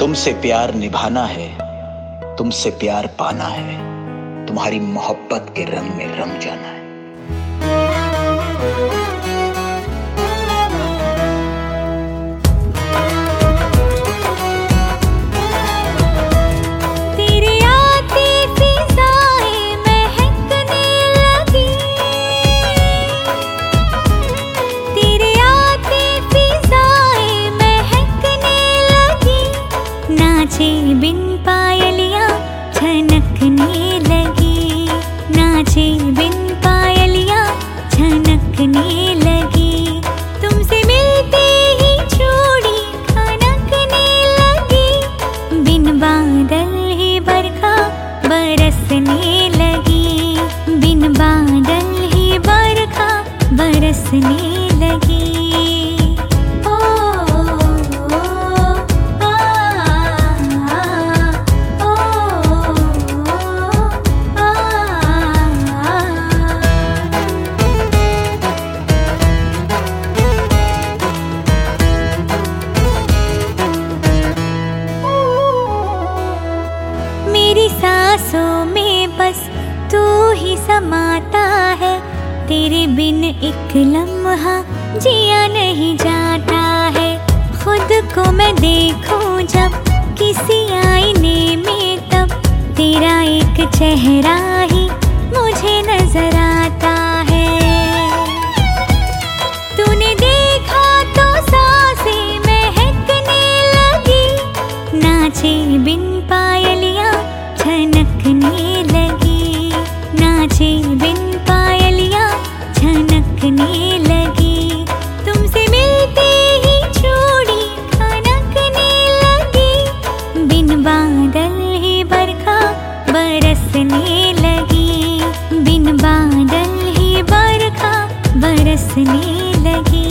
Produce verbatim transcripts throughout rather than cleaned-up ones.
तुमसे प्यार निभाना है, तुमसे प्यार पाना है, तुम्हारी मोहब्बत के रंग में रंग जाना है। नाचे बिन पायलियां छनकने लगी, नाचे बिन पायलियां छनकने लगी। तुमसे मिलते ही चूड़ी खनकने लगी, बिन बादल ही बरखा बरसने लगी, बिन बादल ही बरखा बरसने लगी। मेरी सांसों में बस तू ही समाता है, तेरे बिन एक लम्हा जिया नहीं जाता है। खुद को मैं देखूं जब किसी आईने में, तब तेरा एक चेहरा ही मुझे नजर आता है। तूने देखा तो सांसें महकने लगी, नाचे बिन पायलियां छनकने लगी, नाचे बिन पायलियां छनकने लगी। तुमसे मिलते ही चूड़ी खनकने लगी, बिन बादल ही बरखा बरसने लगी, बिन बादल ही बरखा बरसने लगी।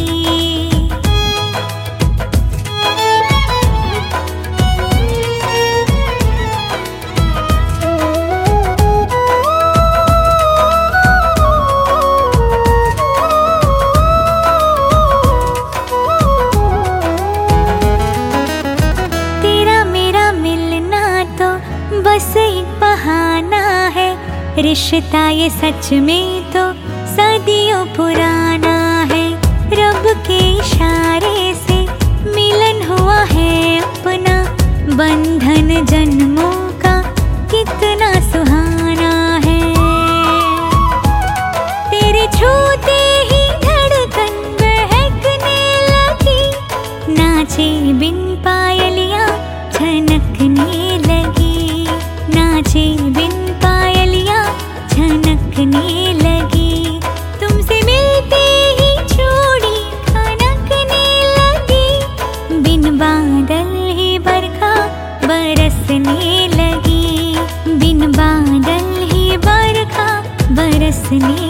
बस एक बहाना है, रिश्ता ये सच में तो सदियों पुराना है। रब के इशारे से मिलन हुआ है अपना, बंधन जन्मों का कितना सुहाना है। तेरे छूते ही धड़कन बहकने लगी, नाचे बिन पायलियां छनकने लगी, नाचे बिन पायलियां छनकने लगी। तुमसे मिलते ही चूड़ी खनकने लगी, बिन बादल ही बरखा बरसने लगी, बिन बादल ही बरखा बरसने